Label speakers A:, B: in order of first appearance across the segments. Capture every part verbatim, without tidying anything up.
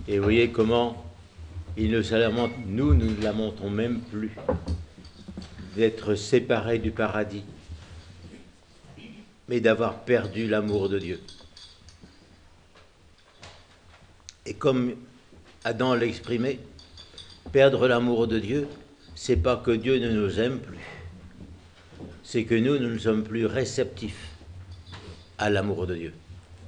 A: Et vous voyez comment il ne se lamente, nous, nous ne lamentons même plus d'être séparés du paradis, mais d'avoir perdu l'amour de Dieu. Et comme Adam l'exprimait, perdre l'amour de Dieu, c'est pas que Dieu ne nous aime plus, c'est que nous, nous ne sommes plus réceptifs à l'amour de Dieu.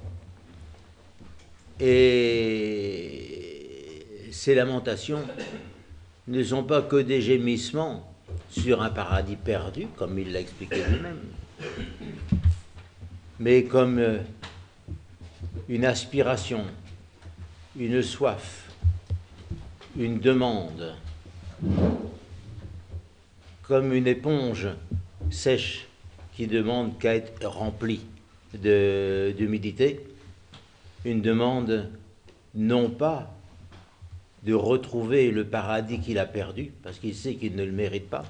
A: Et ces lamentations ne sont pas que des gémissements sur un paradis perdu, comme il l'a expliqué lui-même, mais comme une aspiration, une soif, une demande, comme une éponge sèche qui demande qu'à être remplie de, d'humidité, une demande non pas de retrouver le paradis qu'il a perdu, parce qu'il sait qu'il ne le mérite pas,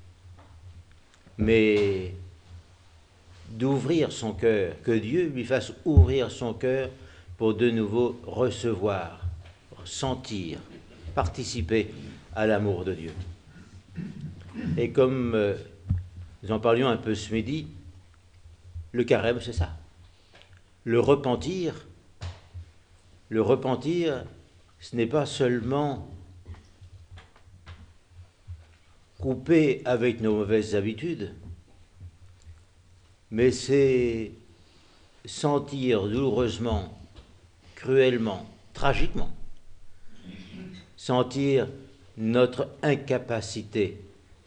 A: mais d'ouvrir son cœur, que Dieu lui fasse ouvrir son cœur pour de nouveau recevoir, sentir, participer à l'amour de Dieu. Et comme euh, nous en parlions un peu ce midi, le carême, c'est ça. Le repentir, le repentir, ce n'est pas seulement couper avec nos mauvaises habitudes, mais c'est sentir douloureusement, cruellement, tragiquement, sentir notre incapacité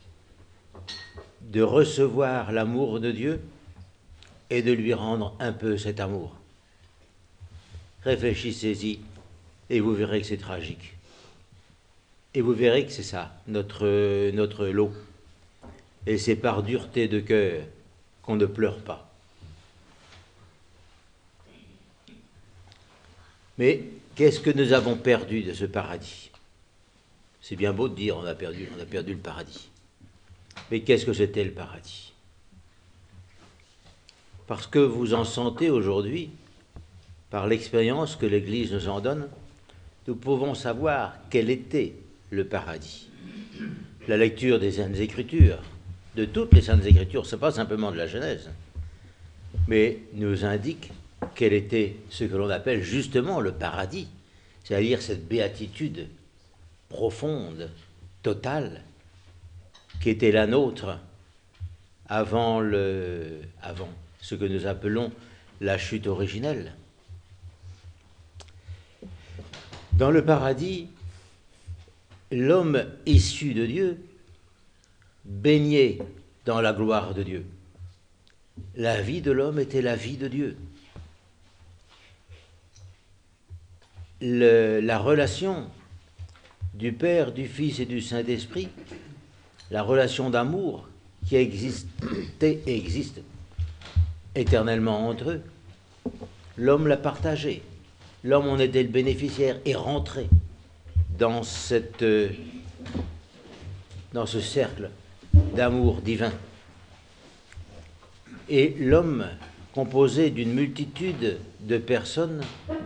A: de recevoir l'amour de Dieu et de lui rendre un peu cet amour. Réfléchissez-y et vous verrez que c'est tragique. Et vous verrez que c'est ça, notre, notre lot. Et c'est par dureté de cœur qu'on ne pleure pas. Mais qu'est-ce que nous avons perdu de ce paradis? C'est bien beau de dire on a perdu, on a perdu le paradis. Mais qu'est-ce que c'était le paradis? Parce que vous en sentez aujourd'hui, par l'expérience que l'Église nous en donne, nous pouvons savoir quel était le paradis. La lecture des Saintes Écritures, de toutes les Saintes Écritures, ce n'est pas simplement de la Genèse, mais nous indique quel était ce que l'on appelle justement le paradis, c'est-à-dire cette béatitude profonde, totale, qui était la nôtre avant, le, avant ce que nous appelons la chute originelle. Dans le paradis, l'homme issu de Dieu baignait dans la gloire de Dieu. La vie de l'homme était la vie de Dieu. Le, la relation du Père, du Fils et du Saint-Esprit, la relation d'amour qui existait et existe éternellement entre eux, l'homme l'a partagée. L'homme en était le bénéficiaire et rentré dans, cette, dans ce cercle d'amour divin. Et l'homme, composé d'une multitude de personnes,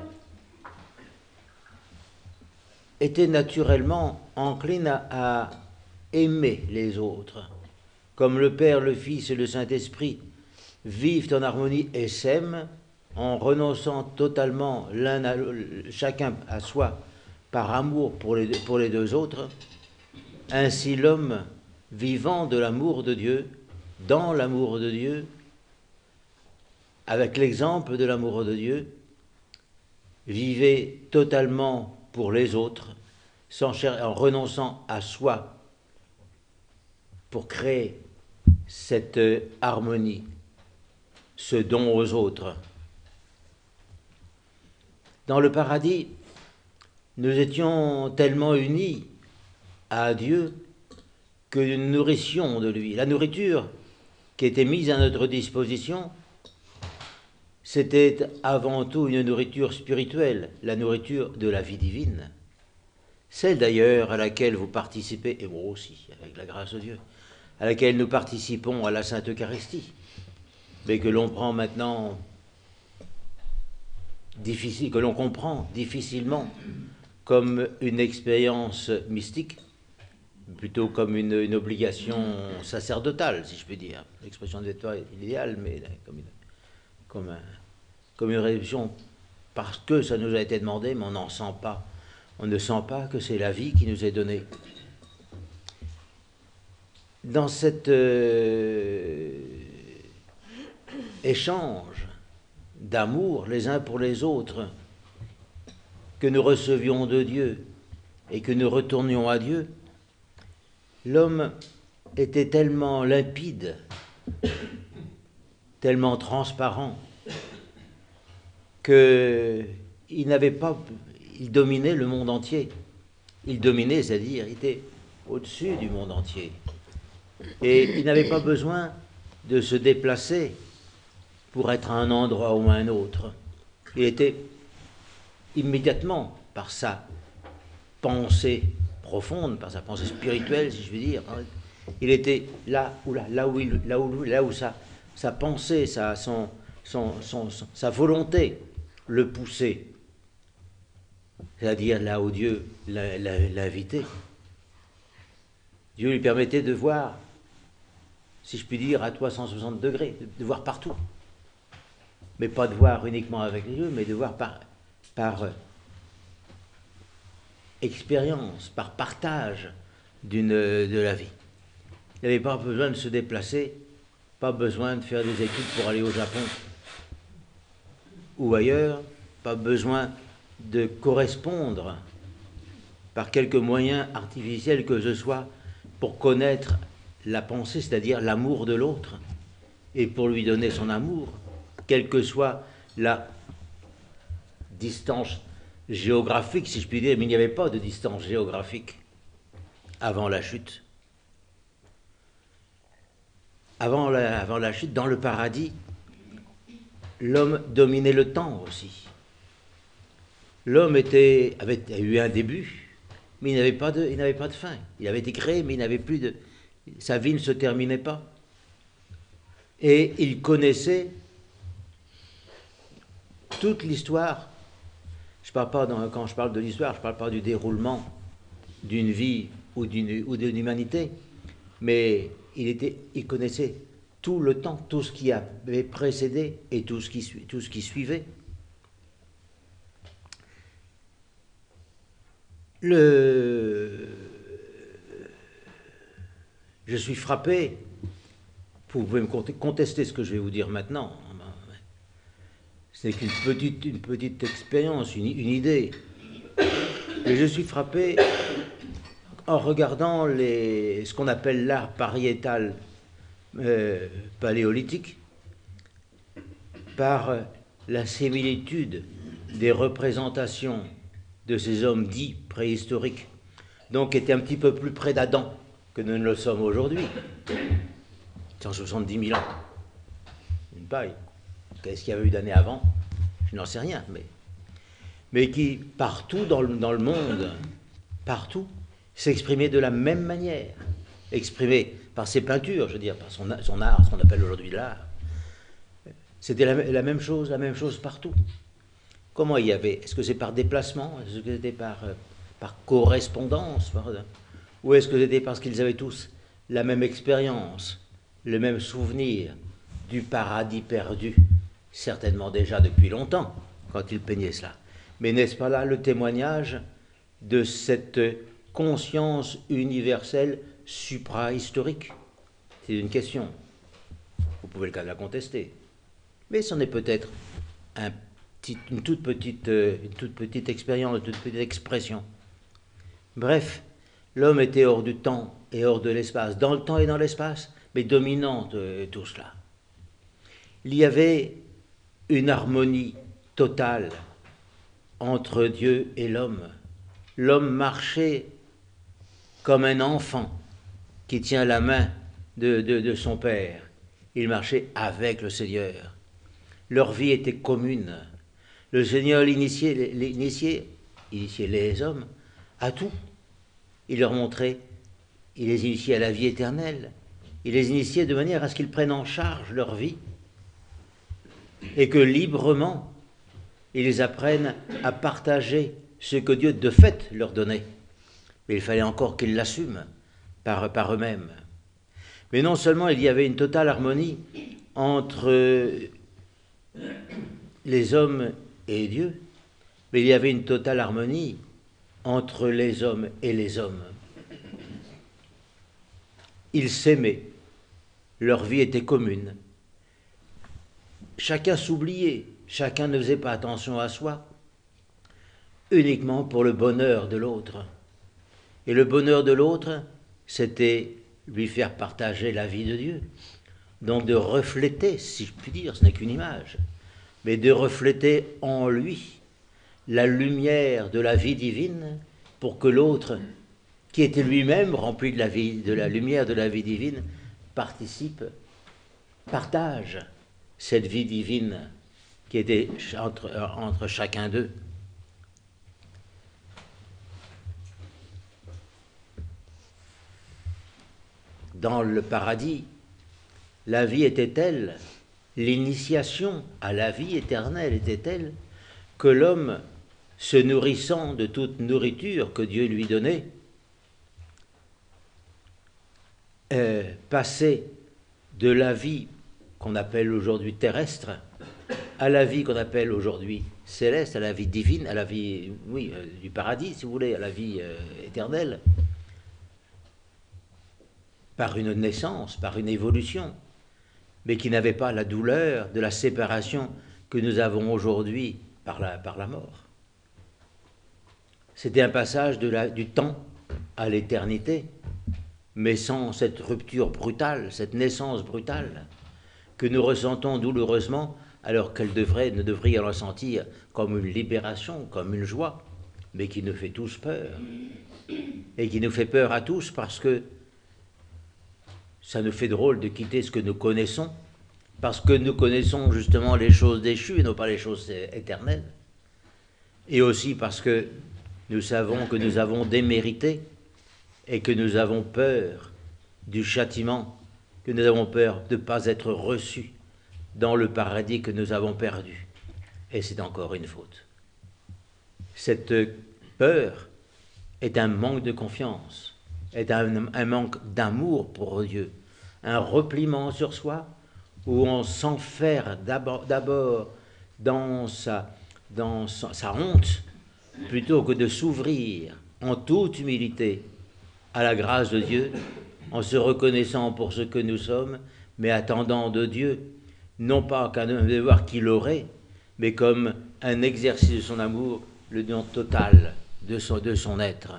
A: était naturellement encline à, à aimer les autres. Comme le Père, le Fils et le Saint-Esprit vivent en harmonie et s'aiment, en renonçant totalement l'un à chacun à soi par amour pour les, pour les deux autres, ainsi l'homme vivant de l'amour de Dieu, dans l'amour de Dieu, avec l'exemple de l'amour de Dieu, vivait totalement pour les autres, sans cher- en renonçant à soi pour créer cette harmonie, ce don aux autres. Dans le paradis, nous étions tellement unis à Dieu que nous nourrissions de lui. La nourriture qui était mise à notre disposition, c'était avant tout une nourriture spirituelle, la nourriture de la vie divine. Celle d'ailleurs à laquelle vous participez, et moi aussi, avec la grâce de Dieu, à laquelle nous participons à la Sainte Eucharistie, mais que l'on prend maintenant difficile, que l'on comprend difficilement, comme une expérience mystique, plutôt comme une, une obligation sacerdotale, si je puis dire. L'expression n'est pas idéale, mais comme une, comme, un, comme une révolution, parce que ça nous a été demandé, mais on n'en sent pas. On ne sent pas que c'est la vie qui nous est donnée. Dans cet euh, échange d'amour les uns pour les autres que nous recevions de Dieu et que nous retournions à Dieu, l'homme était tellement limpide, tellement transparent, qu'il n'avait pas, il dominait le monde entier. Il dominait, c'est-à-dire, il était au-dessus du monde entier. Et il n'avait pas besoin de se déplacer pour être à un endroit ou à un autre. Il était immédiatement, par sa pensée profonde, par sa pensée spirituelle, si je puis dire, il était là où, là, là où, il, là où, là où sa, sa pensée, sa, son, son, son, son, sa volonté le poussait, c'est-à-dire là où Dieu l'invitait. Dieu lui permettait de voir, si je puis dire, à trois cent soixante degrés, de voir partout. Mais pas de voir uniquement avec les yeux, mais de voir par, par euh, expérience, par partage d'une, de la vie. Il n'avait pas besoin de se déplacer, pas besoin de faire des études pour aller au Japon ou ailleurs, pas besoin de correspondre par quelque moyen artificiel que ce soit pour connaître la pensée, c'est-à-dire l'amour de l'autre, et pour lui donner son amour, quelle que soit la distance géographique, si je puis dire, mais il n'y avait pas de distance géographique avant la chute. Avant la, avant la chute, dans le paradis, l'homme dominait le temps aussi. L'homme était, avait eu un début, mais il n'avait pas de, il n'avait pas de fin. Il avait été créé, mais il n'avait plus de... Sa vie ne se terminait pas. Et il connaissait toute l'histoire. Je parle pas dans, quand je parle de l'histoire, je ne parle pas du déroulement d'une vie ou d'une, ou d'une humanité, mais il, était, il connaissait tout le temps, tout ce qui avait précédé et tout ce qui, tout ce qui suivait. Le... Je suis frappé, vous pouvez me contester ce que je vais vous dire maintenant, ce n'est qu'une petite, une petite expérience, une, une idée, mais je suis frappé en regardant les, ce qu'on appelle l'art pariétal euh, paléolithique par la similitude des représentations de ces hommes dits préhistoriques, donc étaient un petit peu plus près d'Adam que nous ne le sommes aujourd'hui. cent soixante-dix mille ans. Une paille. Qu'est-ce qu'il y avait eu d'années avant? Je n'en sais rien, mais, mais qui, partout dans le, dans le monde, partout, s'exprimait de la même manière, exprimé par ses peintures, je veux dire, par son, son art, ce qu'on appelle aujourd'hui l'art. C'était la, la même chose, la même chose partout. Comment il y avait? Est-ce que c'est par déplacement? Est-ce que c'était par, par correspondance? Par, ou est-ce que c'était parce qu'ils avaient tous la même expérience, le même souvenir du paradis perdu, certainement déjà depuis longtemps, quand ils peignaient cela. Mais n'est-ce pas là le témoignage de cette conscience universelle supra-historique? C'est une question. Vous pouvez la contester. Mais c'en est peut-être un petit, une, toute petite, une toute petite expérience, une toute petite expression. Bref, l'homme était hors du temps et hors de l'espace, dans le temps et dans l'espace, mais dominant de tout cela. Il y avait une harmonie totale entre Dieu et l'homme. L'homme marchait comme un enfant qui tient la main de, de, de son père. Il marchait avec le Seigneur. Leur vie était commune. Le Seigneur l'initiait, l'initiait, initiait les hommes à tout. Il leur montrait, il les initiait à la vie éternelle. Il les initiait de manière à ce qu'ils prennent en charge leur vie et que librement, ils apprennent à partager ce que Dieu de fait leur donnait. Mais il fallait encore qu'ils l'assument par, par eux-mêmes. Mais non seulement il y avait une totale harmonie entre les hommes et Dieu, mais il y avait une totale harmonie entre les hommes et les hommes. Ils s'aimaient, leur vie était commune. Chacun s'oubliait, chacun ne faisait pas attention à soi, uniquement pour le bonheur de l'autre. Et le bonheur de l'autre, c'était lui faire partager la vie de Dieu. Donc de refléter, si je puis dire, ce n'est qu'une image, mais de refléter en lui la lumière de la vie divine pour que l'autre, qui était lui-même rempli de la vie, de la lumière de la vie divine, participe, partage cette vie divine qui était entre, entre chacun d'eux. Dans le paradis, la vie était telle, l'initiation à la vie éternelle était telle, que l'homme, se nourrissant de toute nourriture que Dieu lui donnait, euh, passait de la vie qu'on appelle aujourd'hui terrestre à la vie qu'on appelle aujourd'hui céleste, à la vie divine, à la vie, oui, euh, du paradis, si vous voulez, à la vie euh, éternelle, par une naissance, par une évolution, mais qui n'avait pas la douleur de la séparation que nous avons aujourd'hui par la, par la mort. C'était un passage de la, du temps à l'éternité, mais sans cette rupture brutale, cette naissance brutale, que nous ressentons douloureusement, alors qu'elle devrait, ne devrait en ressentir comme une libération, comme une joie, mais qui nous fait tous peur. Et qui nous fait peur à tous parce que ça nous fait drôle de quitter ce que nous connaissons, parce que nous connaissons justement les choses déchues et non pas les choses éternelles. Et aussi parce que nous savons que nous avons démérité et que nous avons peur du châtiment, que nous avons peur de ne pas être reçus dans le paradis que nous avons perdu. Et c'est encore une faute. Cette peur est un manque de confiance, est un, un manque d'amour pour Dieu, un repliement sur soi où on s'enferme d'abord, d'abord dans, sa, dans sa, sa honte plutôt que de s'ouvrir en toute humilité à la grâce de Dieu, en se reconnaissant pour ce que nous sommes, mais attendant de Dieu, non pas qu'un devoir qu'il aurait, mais comme un exercice de son amour, le don total de son, de son être.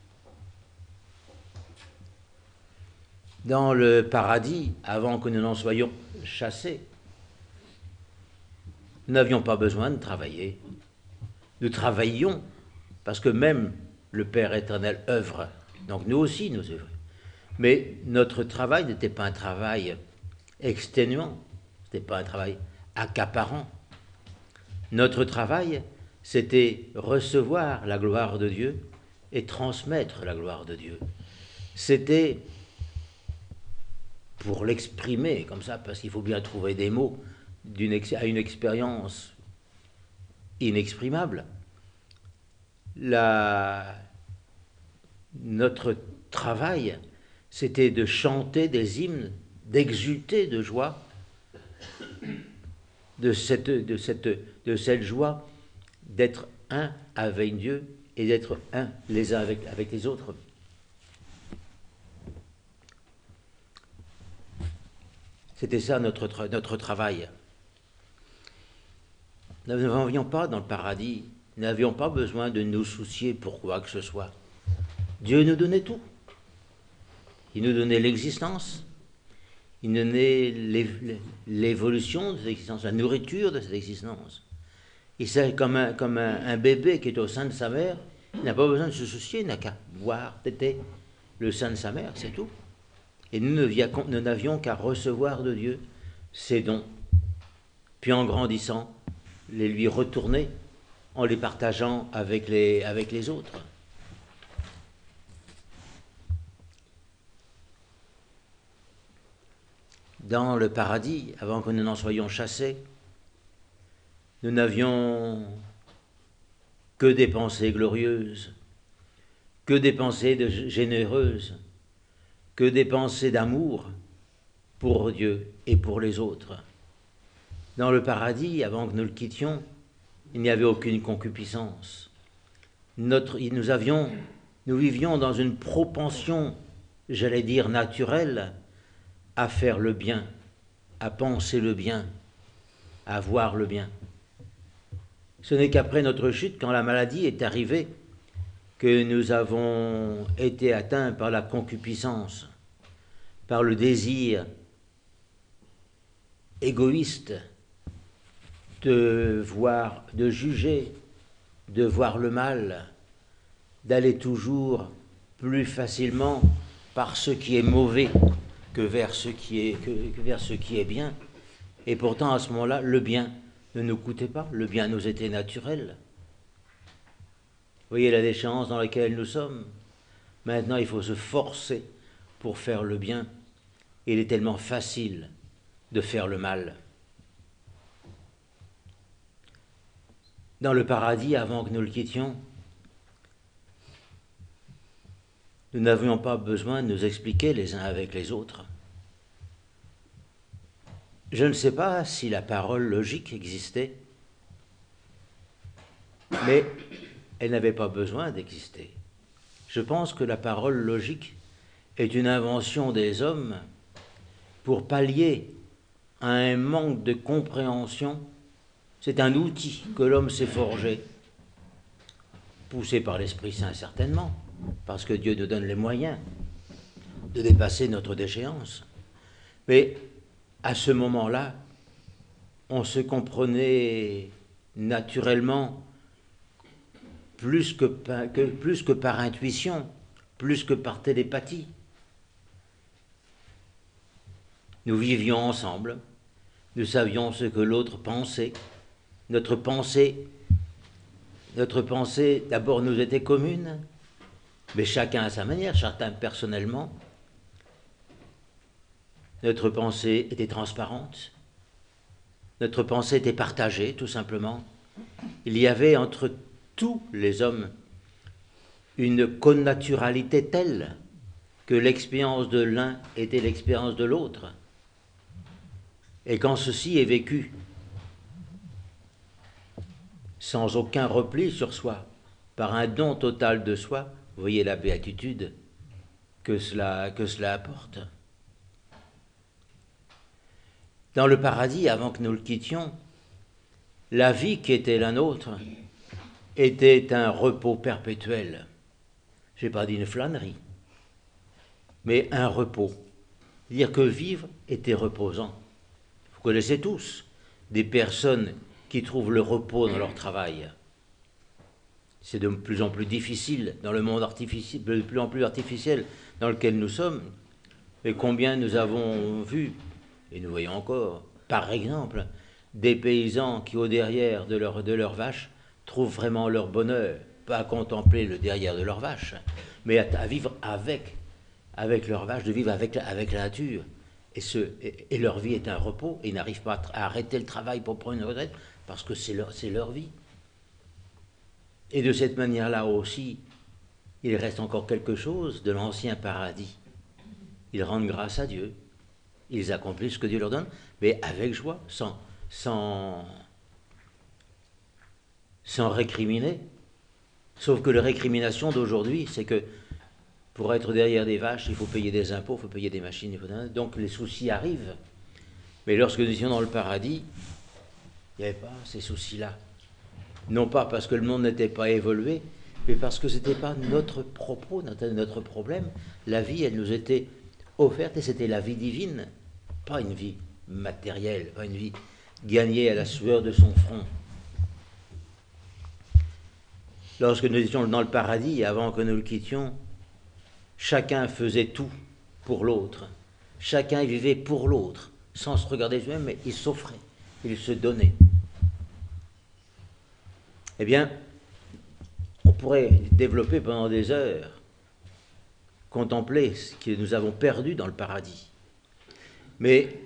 A: Dans le paradis, avant que nous n'en soyons chassés, nous n'avions pas besoin de travailler. Nous travaillions, parce que même le Père éternel œuvre. Donc nous aussi, nous œuvrons. Mais notre travail n'était pas un travail exténuant, ce n'était pas un travail accaparant. Notre travail, c'était recevoir la gloire de Dieu et transmettre la gloire de Dieu. C'était, pour l'exprimer comme ça, parce qu'il faut bien trouver des mots d'une ex- à une expérience inexprimable, la, notre travail, c'était de chanter des hymnes, d'exulter de joie, de cette, de cette, de cette joie d'être un avec Dieu et d'être un les uns avec, avec les autres. C'était ça notre, tra- notre travail. Nous n'avions pas dans le paradis, nous n'avions pas besoin de nous soucier pour quoi que ce soit. Dieu nous donnait tout. Il nous donnait l'existence, il nous donnait l'évolution de cette existence, la nourriture de cette existence. Et c'est comme, un, comme un, un bébé qui est au sein de sa mère, il n'a pas besoin de se soucier, il n'a qu'à voir, téter le sein de sa mère, c'est tout. Et nous ne n'avions qu'à recevoir de Dieu ces dons, puis en grandissant, les lui retourner en les partageant avec les, avec les autres. Dans le paradis, avant que nous n'en soyons chassés, nous n'avions que des pensées glorieuses, que des pensées de généreuses, que des pensées d'amour pour Dieu et pour les autres. Dans le paradis, avant que nous le quittions, il n'y avait aucune concupiscence. Notre, nous, avions, nous vivions dans une propension, j'allais dire naturelle, à faire le bien, à penser le bien, à voir le bien. Ce n'est qu'après notre chute, quand la maladie est arrivée, que nous avons été atteints par la concupiscence, par le désir égoïste de voir, de juger, de voir le mal, d'aller toujours plus facilement par ce qui est mauvais que vers ce qui est, que, que vers ce qui est bien. Et pourtant, à ce moment-là, le bien ne nous coûtait pas, le bien nous était naturel. Vous voyez la déchéance dans laquelle nous sommes. Maintenant, il faut se forcer pour faire le bien. Il est tellement facile de faire le mal. Dans le paradis, avant que nous le quittions, nous n'avions pas besoin de nous expliquer les uns avec les autres. Je ne sais pas si la parole logique existait, mais elle n'avait pas besoin d'exister. Je pense que la parole logique est une invention des hommes pour pallier à un manque de compréhension. C'est un outil que l'homme s'est forgé, poussé par l'Esprit Saint certainement, parce que Dieu nous donne les moyens de dépasser notre déchéance. Mais à ce moment-là, on se comprenait naturellement plus que, que, plus que par intuition, plus que par télépathie. Nous vivions ensemble, nous savions ce que l'autre pensait. Notre pensée, notre pensée d'abord nous était commune, mais chacun à sa manière, chacun personnellement. Notre pensée était transparente, notre pensée était partagée tout simplement. Il y avait entre tous les hommes une connaturalité telle que l'expérience de l'un était l'expérience de l'autre. Et quand ceci est vécu sans aucun repli sur soi, par un don total de soi, vous voyez la béatitude que cela, que cela apporte. Dans le paradis, avant que nous le quittions, la vie qui était la nôtre était un repos perpétuel. Je n'ai pas dit une flânerie, mais un repos. Dire que vivre était reposant. Vous connaissez tous des personnes qui trouvent le repos dans leur travail. C'est de plus en plus difficile dans le monde artificiel, de plus en plus artificiel dans lequel nous sommes. Et combien nous avons vu, et nous voyons encore, par exemple, des paysans qui, au derrière de leur, de leur vache, trouvent vraiment leur bonheur, pas à contempler le derrière de leur vache, mais à, à vivre avec, avec leur vache, de vivre avec, avec la nature. Et, ce, et, et leur vie est un repos, et ils n'arrivent pas à, à arrêter le travail pour prendre une retraite, parce que c'est leur, c'est leur vie. Et de cette manière-là aussi, il reste encore quelque chose de l'ancien paradis. Ils rendent grâce à Dieu, ils accomplissent ce que Dieu leur donne, mais avec joie, sans, sans, sans récriminer. Sauf que la récrimination d'aujourd'hui, c'est que pour être derrière des vaches, il faut payer des impôts, il faut payer des machines, il faut... donc les soucis arrivent. Mais lorsque nous étions dans le paradis, il n'y avait pas ces soucis-là. Non pas parce que le monde n'était pas évolué, mais parce que ce n'était pas notre propos, notre, notre problème. La vie, elle nous était offerte, et c'était la vie divine, pas une vie matérielle, pas une vie gagnée à la sueur de son front. Lorsque nous étions dans le paradis, avant que nous le quittions, chacun faisait tout pour l'autre. Chacun vivait pour l'autre, sans se regarder lui-même, mais il s'offrait, il se donnait. Eh bien, on pourrait développer pendant des heures, contempler ce que nous avons perdu dans le paradis. Mais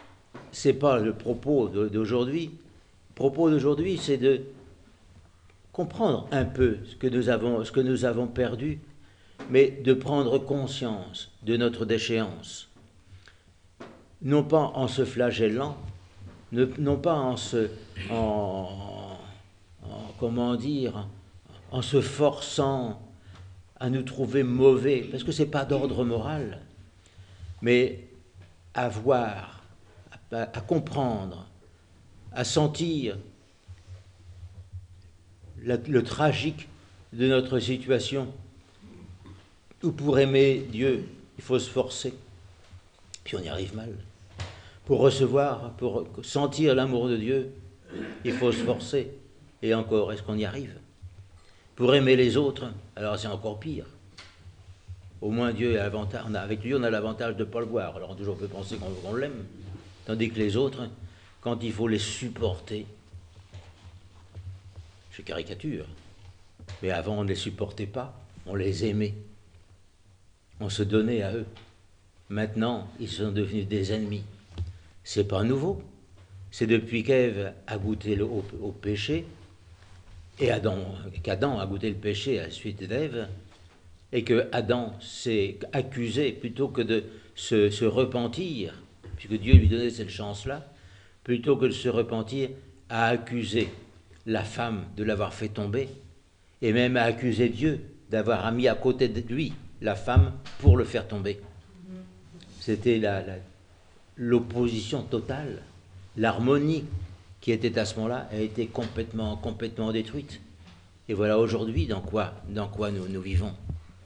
A: ce n'est pas le propos d'aujourd'hui. Le propos d'aujourd'hui, c'est de, comprendre un peu ce que nous avons, ce que nous avons perdu, mais de prendre conscience de notre déchéance. Non pas en se flagellant, ne, non pas en se, en, en, comment dire, en se forçant à nous trouver mauvais, parce que ce n'est pas d'ordre moral, mais à voir, à, à comprendre, à sentir la, le tragique de notre situation, où pour aimer Dieu, il faut se forcer, puis on y arrive mal. Pour recevoir, pour sentir l'amour de Dieu, il faut se forcer. Et encore, est-ce qu'on y arrive? Pour aimer les autres, alors c'est encore pire. Au moins Dieu a l'avantage, on a, avec lui on a l'avantage de ne pas le voir, alors on toujours peut penser qu'on, qu'on l'aime. Tandis que les autres, quand il faut les supporter, je caricature, mais avant on ne les supportait pas, on les aimait. On se donnait à eux. Maintenant, ils sont devenus des ennemis. C'est pas nouveau. C'est depuis qu'Ève a goûté le, au, au péché, et Adam, qu'Adam a goûté le péché à la suite d'Ève, et que Adam s'est accusé plutôt que de se, se repentir, puisque Dieu lui donnait cette chance-là, plutôt que de se repentir, a accusé la femme de l'avoir fait tomber, et même a accusé Dieu d'avoir mis à côté de lui la femme pour le faire tomber. C'était la, la, l'opposition totale, l'harmonie qui était à ce moment-là a été complètement, complètement détruite. Et voilà aujourd'hui dans quoi, dans quoi nous, nous vivons.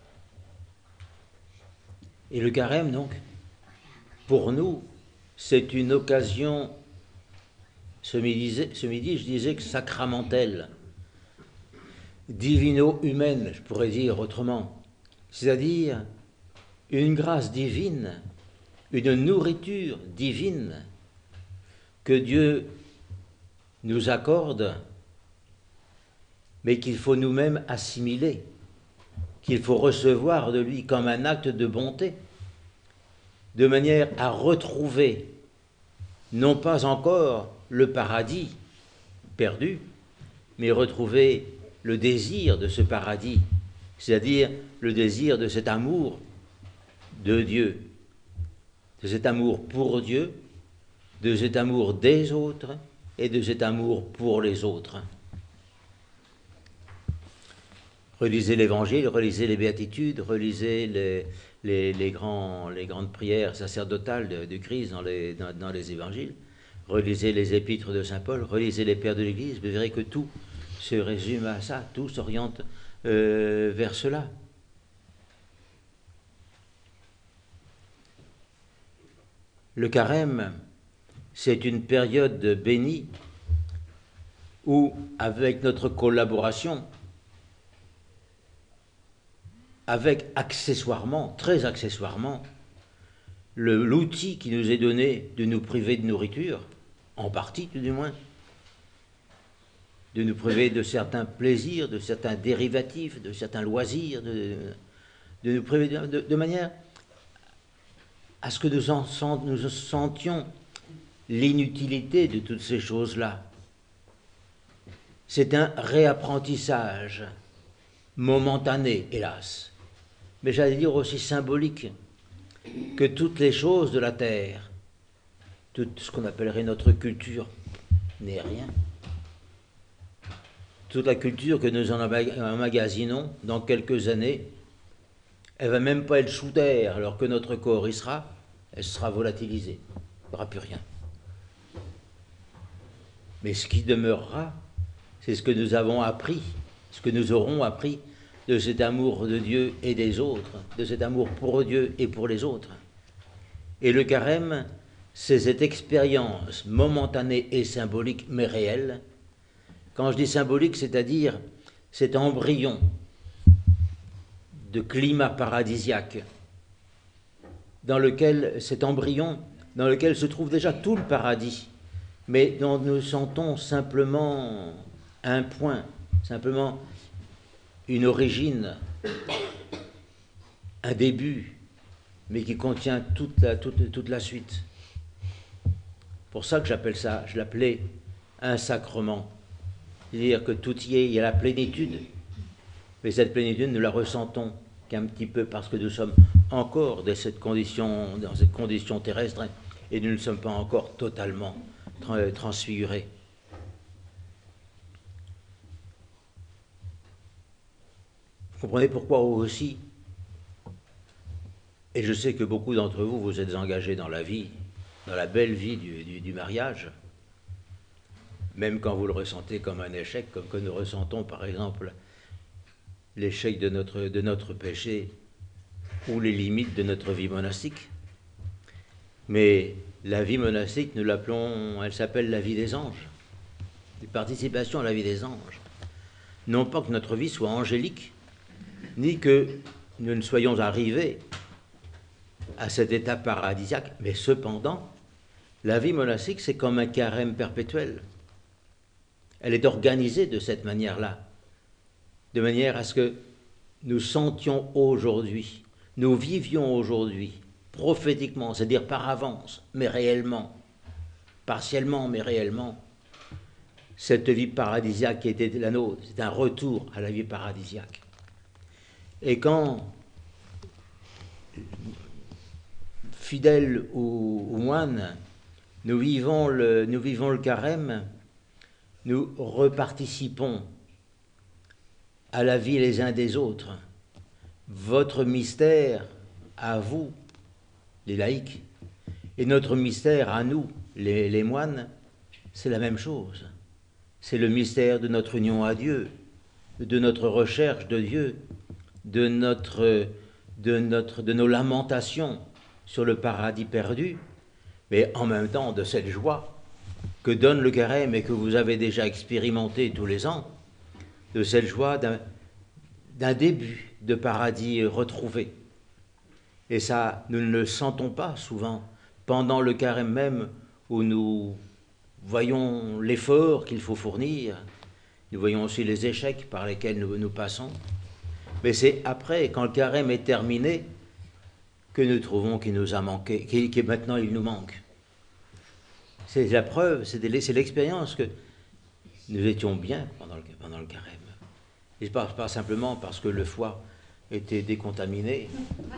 A: Et le carême, donc, pour nous, c'est une occasion, ce midi, ce midi je disais que sacramentelle, divino-humaine, je pourrais dire autrement, c'est-à-dire une grâce divine, une nourriture divine que Dieu nous accorde, mais qu'il faut nous-mêmes assimiler, qu'il faut recevoir de lui comme un acte de bonté, de manière à retrouver, non pas encore le paradis perdu, mais retrouver le désir de ce paradis, c'est-à-dire le désir de cet amour de Dieu, de cet amour pour Dieu, de cet amour des autres et de cet amour pour les autres. Relisez l'Évangile, relisez les Béatitudes, relisez les, les, les, grands, les grandes prières sacerdotales de, de Christ dans les, dans, dans les Évangiles, relisez les épîtres de Saint Paul, relisez les Pères de l'Église, vous verrez que tout se résume à ça, tout s'oriente euh, vers cela. Le carême, c'est une période bénie où, avec notre collaboration, avec accessoirement, très accessoirement, le, l'outil qui nous est donné de nous priver de nourriture, en partie tout du moins, de nous priver de certains plaisirs, de certains dérivatifs, de certains loisirs, de, de nous priver de, de, de manière à ce que nous, en, nous sentions l'inutilité de toutes ces choses-là. C'est un réapprentissage momentané, hélas, mais j'allais dire aussi symbolique, que toutes les choses de la terre, tout ce qu'on appellerait notre culture, n'est rien. Toute la culture que nous en emmagasinons dans quelques années, elle ne va même pas être sous terre, alors que notre corps y sera, elle sera volatilisée. Il n'y aura plus rien. Mais ce qui demeurera, c'est ce que nous avons appris, ce que nous aurons appris de cet amour de Dieu et des autres, de cet amour pour Dieu et pour les autres. Et le carême, c'est cette expérience momentanée et symbolique, mais réelle. Quand je dis symbolique, c'est-à-dire cet embryon de climat paradisiaque, dans lequel, cet embryon, dans lequel se trouve déjà tout le paradis, mais dont nous sentons simplement un point, simplement une origine, un début, mais qui contient toute la, toute, toute la suite. Pour ça que j'appelle ça, je l'appelais un sacrement. C'est-à-dire que tout y est, il y a la plénitude. Mais cette plénitude, nous la ressentons qu'un petit peu parce que nous sommes encore dans cette condition, dans cette condition terrestre et nous ne sommes pas encore totalement tra- transfigurés. Vous comprenez pourquoi aussi, et je sais que beaucoup d'entre vous, vous êtes engagés dans la vie, dans la belle vie du, du, du mariage, même quand vous le ressentez comme un échec, comme que nous ressentons par exemple l'échec de notre, de notre péché ou les limites de notre vie monastique. Mais la vie monastique, nous l'appelons, elle s'appelle la vie des anges, une participation à la vie des anges. Non pas que notre vie soit angélique, ni que nous ne soyons arrivés à cet état paradisiaque, mais cependant, la vie monastique, c'est comme un carême perpétuel. Elle est organisée de cette manière-là, de manière à ce que nous sentions aujourd'hui, nous vivions aujourd'hui, prophétiquement, c'est-à-dire par avance, mais réellement, partiellement, mais réellement, cette vie paradisiaque qui était la nôtre, c'est un retour à la vie paradisiaque. Et quand, fidèles ou, ou moines, nous vivons, le, nous vivons le carême, nous reparticipons à la vie les uns des autres. Votre mystère à vous, les laïcs, et notre mystère à nous, les, les moines, c'est la même chose. C'est le mystère de notre union à Dieu, de notre recherche de Dieu, de, notre, de, notre, de nos lamentations sur le paradis perdu, mais en même temps de cette joie que donne le carême et que vous avez déjà expérimenté tous les ans, de cette joie d'un, d'un début de paradis retrouvé. Et ça, nous ne le sentons pas souvent pendant le carême même où nous voyons l'effort qu'il faut fournir, nous voyons aussi les échecs par lesquels nous, nous passons. Mais c'est après, quand le carême est terminé, que nous trouvons qu'il nous a manqué, qu'il, que maintenant il nous manque. C'est la preuve, c'est, des, c'est l'expérience que nous étions bien pendant le, pendant le carême. Et pas, pas simplement parce que le foie était décontaminé,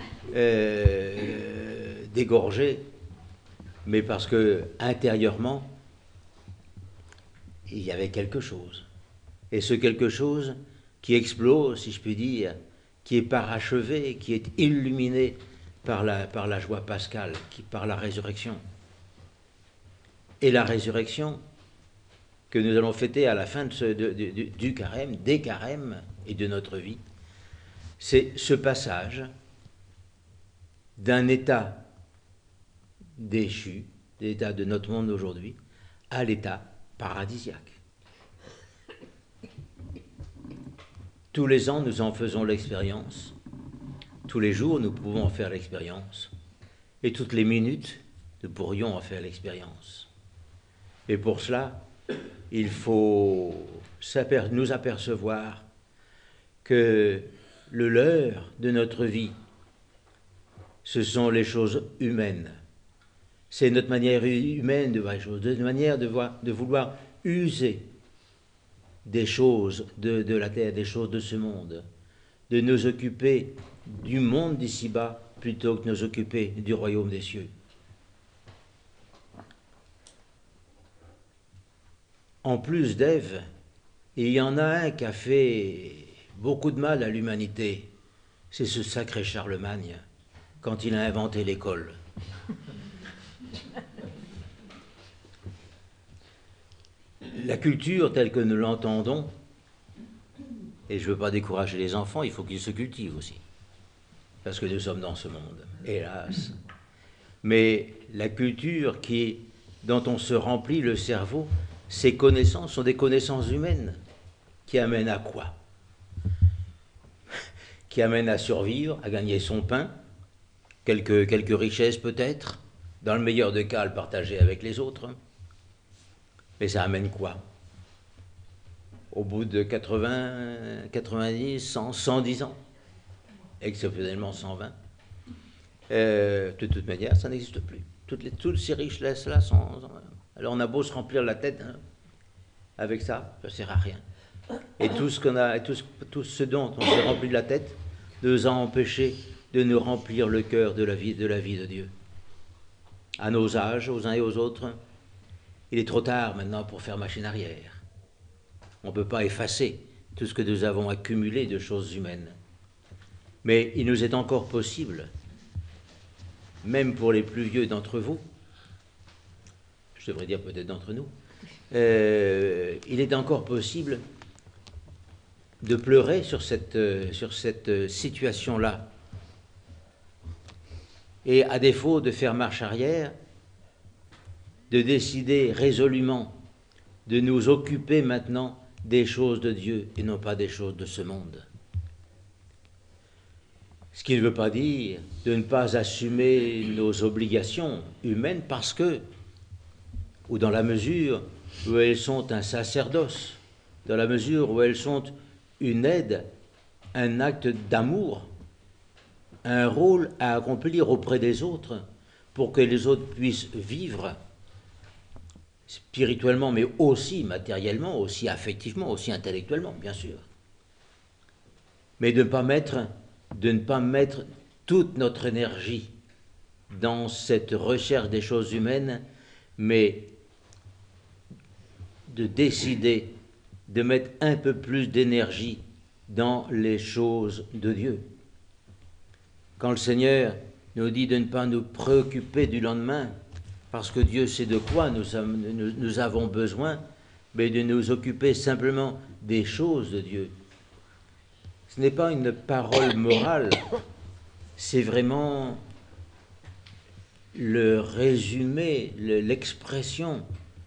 A: euh, dégorgé, mais parce que intérieurement, il y avait quelque chose. Et ce quelque chose qui explose, si je puis dire, qui est parachevé, qui est illuminé par la, par la joie pascale, qui, par la résurrection. Et la résurrection que nous allons fêter à la fin de ce, de, de, de, du carême, des carèmes et de notre vie, c'est ce passage d'un état déchu, l'état de notre monde aujourd'hui, à l'état paradisiaque. Tous les ans, nous en faisons l'expérience. Tous les jours, nous pouvons en faire l'expérience. Et toutes les minutes, nous pourrions en faire l'expérience. Et pour cela, il faut nous apercevoir que le leurre de notre vie, ce sont les choses humaines. C'est notre manière humaine de voir les choses, notre manière de, voir, de vouloir user des choses de, de la terre, des choses de ce monde, de nous occuper du monde d'ici-bas plutôt que de nous occuper du royaume des cieux. En plus d'Ève, il y en a un qui a fait beaucoup de mal à l'humanité, c'est ce sacré Charlemagne, quand il a inventé l'école. La culture telle que nous l'entendons, et je ne veux pas décourager les enfants, il faut qu'ils se cultivent aussi, parce que nous sommes dans ce monde, hélas. Mais la culture qui, dont on se remplit le cerveau, ces connaissances sont des connaissances humaines qui amènent à quoi? Qui amènent à survivre, à gagner son pain, quelques, quelques richesses peut-être, dans le meilleur des cas, à le partager avec les autres. Mais ça amène quoi? Au bout de quatre-vingts, quatre-vingt-dix, cent, cent dix ans, exceptionnellement cent vingt, euh, de toute manière, ça n'existe plus. Toutes, les, toutes ces richesses-là sont... Alors on a beau se remplir la tête, hein, avec ça, ça ne sert à rien. Et tout ce, qu'on a, tout, ce, tout ce dont on s'est rempli de la tête nous a empêchés de nous remplir le cœur de la vie de, la vie de Dieu. À nos âges, aux uns et aux autres, il est trop tard maintenant pour faire machine arrière. On ne peut pas effacer tout ce que nous avons accumulé de choses humaines. Mais il nous est encore possible, même pour les plus vieux d'entre vous, je devrais dire peut-être d'entre nous, euh, il est encore possible de pleurer sur cette, euh, sur cette situation-là. Et à défaut de faire marche arrière, de décider résolument de nous occuper maintenant des choses de Dieu et non pas des choses de ce monde. Ce qui ne veut pas dire de ne pas assumer nos obligations humaines parce que, ou dans la mesure où elles sont un sacerdoce, dans la mesure où elles sont une aide, un acte d'amour, un rôle à accomplir auprès des autres pour que les autres puissent vivre spirituellement, mais aussi matériellement, aussi affectivement, aussi intellectuellement, bien sûr. Mais de ne pas mettre, de ne pas mettre toute notre énergie dans cette recherche des choses humaines, mais de décider de mettre un peu plus d'énergie dans les choses de Dieu. Quand le Seigneur nous dit de ne pas nous préoccuper du lendemain, parce que Dieu sait de quoi nous, nous, nous avons besoin, mais de nous occuper simplement des choses de Dieu. Ce n'est pas une parole morale, c'est vraiment le résumé, le, l'expression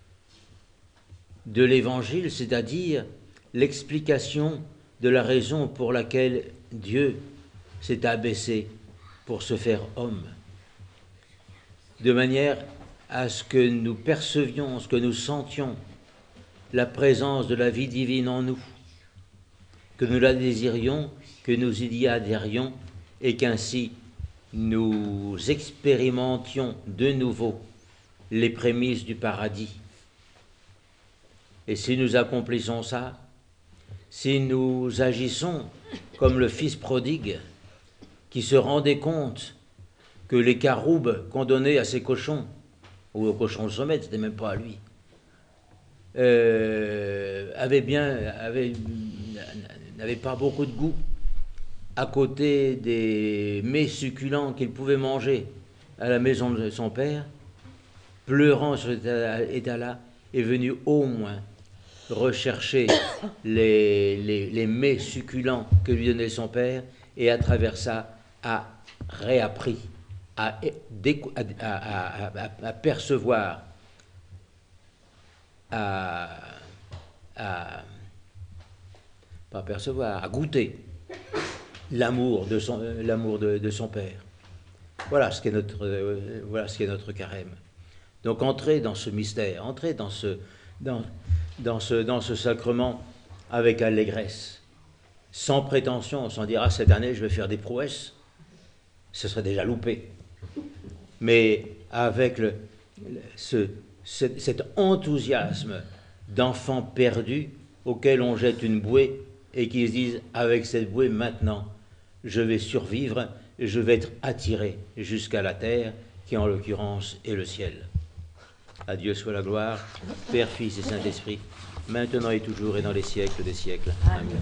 A: de l'Évangile, c'est-à-dire l'explication de la raison pour laquelle Dieu s'est abaissé pour se faire homme, de manière à ce que nous percevions, ce que nous sentions, la présence de la vie divine en nous, que nous la désirions, que nous y adhérions, et qu'ainsi nous expérimentions de nouveau les prémices du paradis. Et si nous accomplissons ça, si nous agissons comme le fils prodigue, qui se rendait compte que les caroubes qu'on donnait à ses cochons, ou aux cochons de sommet, c'était même pas à lui, euh, avait bien, avait, n'avait pas beaucoup de goût, à côté des mets succulents qu'il pouvait manger à la maison de son père, pleurant sur cet état-là, est venu au moins rechercher les, les, les mets succulents que lui donnait son père, et à travers ça a réappris à, à, à, à, à percevoir, à, à pas percevoir, à goûter l'amour de son, l'amour de, de son père. Voilà ce qu'est notre, euh, voilà ce qu'est notre carême. Donc entrez dans ce mystère, entrez dans ce, dans, dans ce, dans ce sacrement avec allégresse, sans prétention, sans dire « Ah, cette année, je vais faire des prouesses », ce serait déjà loupé. Mais avec le, ce, cet, cet enthousiasme d'enfants perdus auxquels on jette une bouée et qui se disent « Avec cette bouée, maintenant, je vais survivre, je vais être attiré jusqu'à la terre, qui en l'occurrence est le ciel. » À Dieu soit la gloire, Père, Fils et Saint-Esprit, maintenant et toujours et dans les siècles des siècles. Amen.